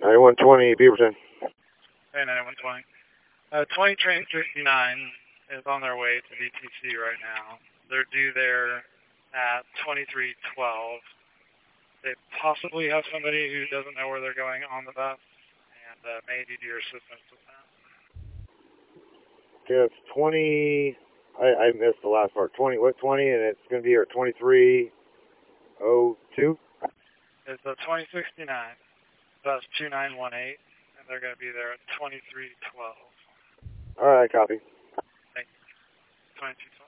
9120 Beaverton. Hey, 9120. 20 train 59 is on their way to VTC right now. They're due there at 2312. They possibly have somebody who doesn't know where they're going on the bus, and may need your assistance with that. Okay, it's 20. I missed the last part. 20, what 20? And it's going to be here at 2302? It's a 2069, bus 2918, and they're going to be there at 2312. All right, copy. Thank you. 2212.